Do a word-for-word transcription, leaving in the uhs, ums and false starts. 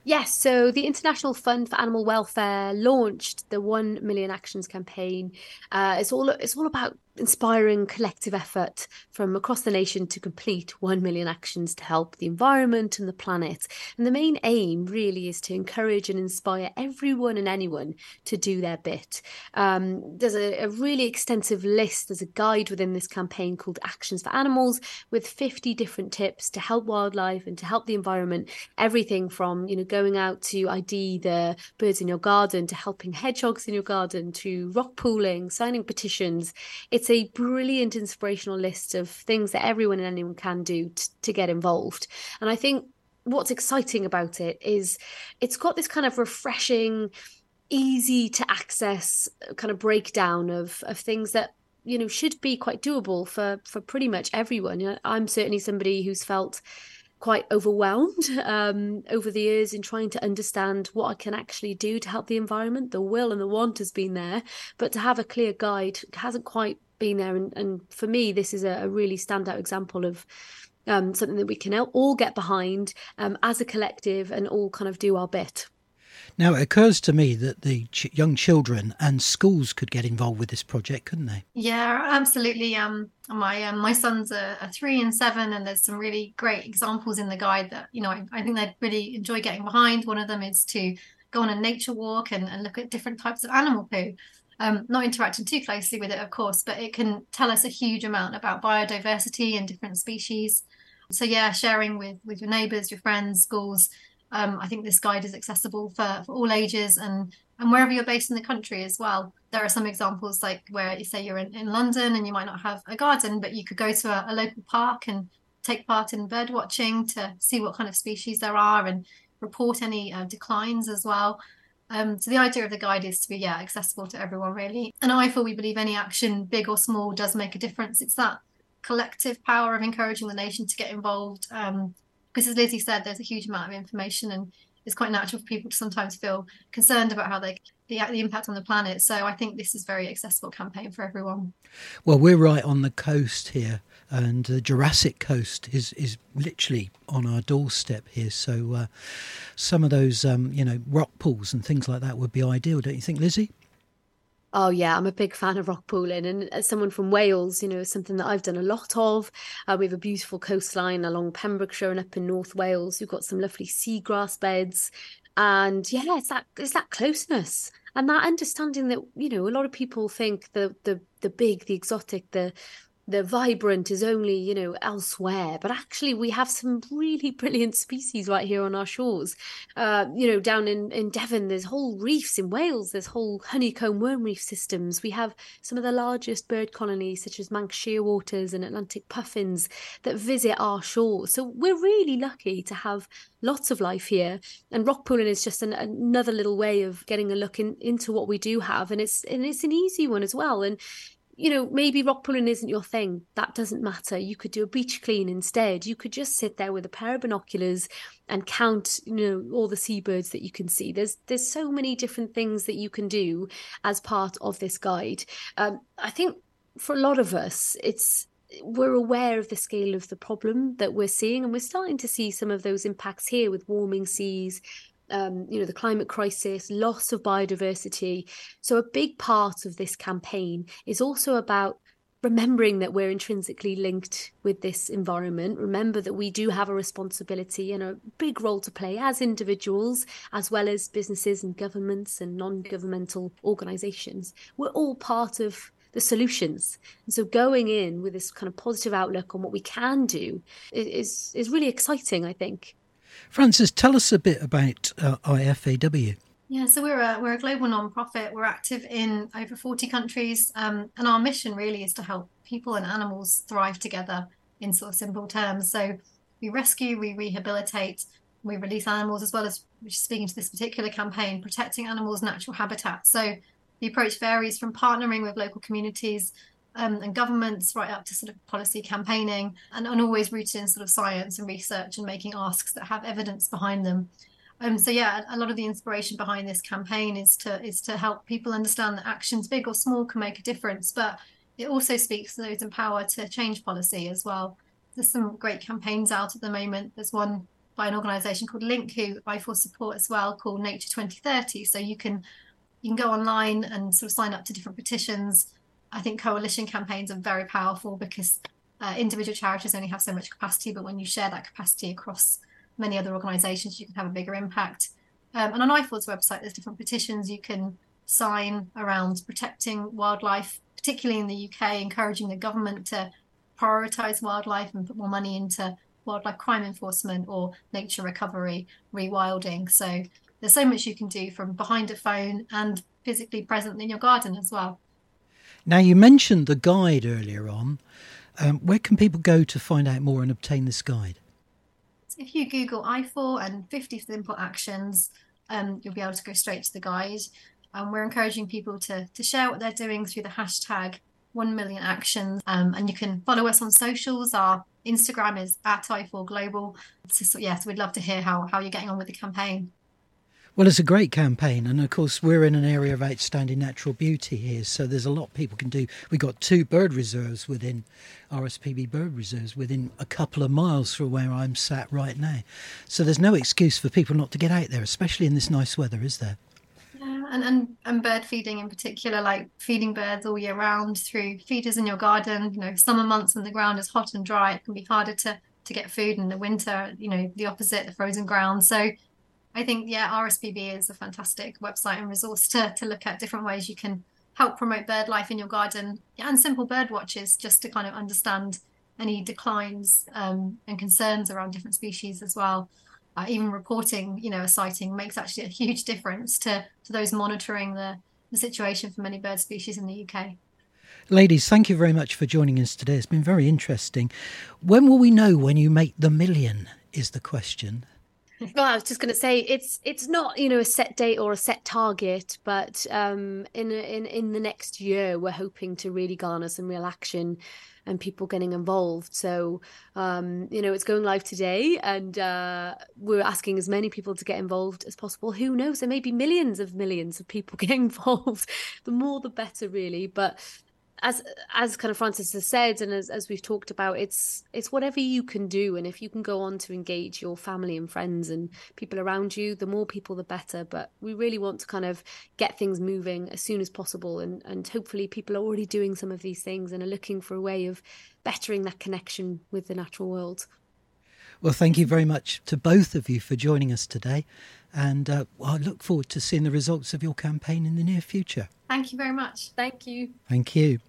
Yes, so the International Fund for Animal Welfare launched the One Million Actions campaign. Uh, it's all it's all about inspiring collective effort from across the nation to complete one million actions to help the environment and the planet. And the main aim really is to encourage and inspire everyone and anyone to do their bit. Um, there's a, a really extensive list. There's a guide within this campaign called Actions for Animals with fifty different tips to help wildlife and to help the environment. Everything from, you know, going out to I D the birds in your garden to helping hedgehogs in your garden to rock pooling, signing petitions. It's a brilliant inspirational list of things that everyone and anyone can do t- to get involved. And I think what's exciting about it is it's got this kind of refreshing, easy to access kind of breakdown of of things that you know should be quite doable for for pretty much everyone. You know, I'm certainly somebody who's felt quite overwhelmed um, over the years in trying to understand what I can actually do to help the environment. The will and the want has been there, but to have a clear guide hasn't quite been there. And, and for me, this is a, a really standout example of um, something that we can all get behind um, as a collective and all kind of do our bit. Now, it occurs to me that the ch- young children and schools could get involved with this project, couldn't they? Yeah, absolutely. Um, my um, my sons are, are three and seven, and there's some really great examples in the guide that you know I, I think they'd really enjoy getting behind. One of them is to go on a nature walk and, and look at different types of animal poo. Um, not interacting too closely with it, of course, but it can tell us a huge amount about biodiversity and different species. So yeah, sharing with with your neighbours, your friends, schools. Um, I think this guide is accessible for, for all ages and and wherever you're based in the country as well. There are some examples like where you say you're in, in London and you might not have a garden, but you could go to a, a local park and take part in bird watching to see what kind of species there are and report any uh, declines as well. Um, so the idea of the guide is to be, yeah, accessible to everyone really. And I feel we believe any action, big or small, does make a difference. It's that collective power of encouraging the nation to get involved. Um, because as Lizzie said, there's a huge amount of information and it's quite natural for people to sometimes feel concerned about how they the, the impact on the planet. So I think this is a very accessible campaign for everyone. Well, we're right on the coast here, and the Jurassic Coast is, is literally on our doorstep here. So uh, some of those, um, you know, rock pools and things like that would be ideal, don't you think, Lizzie? Oh yeah, I'm a big fan of rock pooling, and as someone from Wales, you know, it's something that I've done a lot of. Uh, we have a beautiful coastline along Pembrokeshire and up in North Wales. We've got some lovely seagrass beds, and yeah, it's that it's that closeness and that understanding that you know a lot of people think the the the big, the exotic, the the vibrant is only, you know, elsewhere. But actually, we have some really brilliant species right here on our shores. Uh, you know, down in, in Devon, there's whole reefs. In Wales, there's whole honeycomb worm reef systems. We have some of the largest bird colonies, such as Manx shearwaters and Atlantic puffins, that visit our shores. So we're really lucky to have lots of life here. And rock pooling is just an, another little way of getting a look in, into what we do have. And it's and it's an easy one as well. And you know, maybe rock pooling isn't your thing. That doesn't matter. You could do a beach clean instead. You could just sit there with a pair of binoculars and count, you know, all the seabirds that you can see. There's there's so many different things that you can do as part of this guide. Um, I think for a lot of us, it's we're aware of the scale of the problem that we're seeing, and we're starting to see some of those impacts here with warming seas, um, you know, the climate crisis, loss of biodiversity. So a big part of this campaign is also about remembering that we're intrinsically linked with this environment. Remember that we do have a responsibility and a big role to play as individuals, as well as businesses and governments and non-governmental organizations. We're all part of the solutions. And so going in with this kind of positive outlook on what we can do is is really exciting, I think. Frances, tell us a bit about uh, I F A W. Yeah, so we're a we're a global nonprofit. We're active in over forty countries, um, and our mission really is to help people and animals thrive together in sort of simple terms. So we rescue, we rehabilitate, we release animals, as well as, which is speaking to this particular campaign, protecting animals' natural habitat. So the approach varies from partnering with local communities um, and governments right up to sort of policy campaigning, and, and always rooted in sort of science and research and making asks that have evidence behind them. Um, so yeah, a lot of the inspiration behind this campaign is to is to help people understand that actions, big or small, can make a difference. But it also speaks to those in power to change policy as well. There's some great campaigns out at the moment. There's one by an organisation called Link, who I for support as well, called Nature twenty thirty. So you can you can go online and sort of sign up to different petitions. I think coalition campaigns are very powerful because uh, individual charities only have so much capacity, but when you share that capacity across many other organisations, you can have a bigger impact. Um, and on I FOR's website, there's different petitions you can sign around protecting wildlife, particularly in the U K, encouraging the government to prioritise wildlife and put more money into wildlife crime enforcement or nature recovery, rewilding. So there's so much you can do from behind a phone and physically present in your garden as well. Now, you mentioned the guide earlier on. Um, where can people go to find out more and obtain this guide? So if you Google I FOR and fifty Simple Actions, um, you'll be able to go straight to the guide. And we're encouraging people to, to share what they're doing through the hashtag one million actions. Um, and you can follow us on socials. Our Instagram is at I FOR Global. So, so, yeah, so we'd love to hear how, how you're getting on with the campaign. Well, it's a great campaign, and of course we're in an area of outstanding natural beauty here, so there's a lot people can do. We've got two bird reserves within R S P B bird reserves within a couple of miles from where I'm sat right now. So there's no excuse for people not to get out there, especially in this nice weather, is there? Yeah, and, and, and bird feeding in particular, like feeding birds all year round through feeders in your garden. You know, summer months when the ground is hot and dry, it can be harder to, to get food. In the winter, you know, the opposite, the frozen ground. So I think, yeah, R S P B is a fantastic website and resource to, to look at different ways you can help promote bird life in your garden, yeah, and simple bird watches just to kind of understand any declines um, and concerns around different species as well. Uh, even reporting, you know, a sighting makes actually a huge difference to, to those monitoring the, the situation for many bird species in the U K. Ladies, thank you very much for joining us today. It's been very interesting. When will we know when you make the million is the question. Well, I was just going to say it's it's not, you know, a set date or a set target, but um, in in in the next year, we're hoping to really garner some real action and people getting involved. So, um, you know, it's going live today, and uh, we're asking as many people to get involved as possible. Who knows? There may be millions of millions of people getting involved. The more, the better, really. But as as kind of Frances has said, and as, as we've talked about, it's it's whatever you can do. And if you can go on to engage your family and friends and people around you, the more people, the better. But we really want to kind of get things moving as soon as possible. And, and hopefully people are already doing some of these things and are looking for a way of bettering that connection with the natural world. Well, thank you very much to both of you for joining us today. And uh, I look forward to seeing the results of your campaign in the near future. Thank you very much. Thank you. Thank you.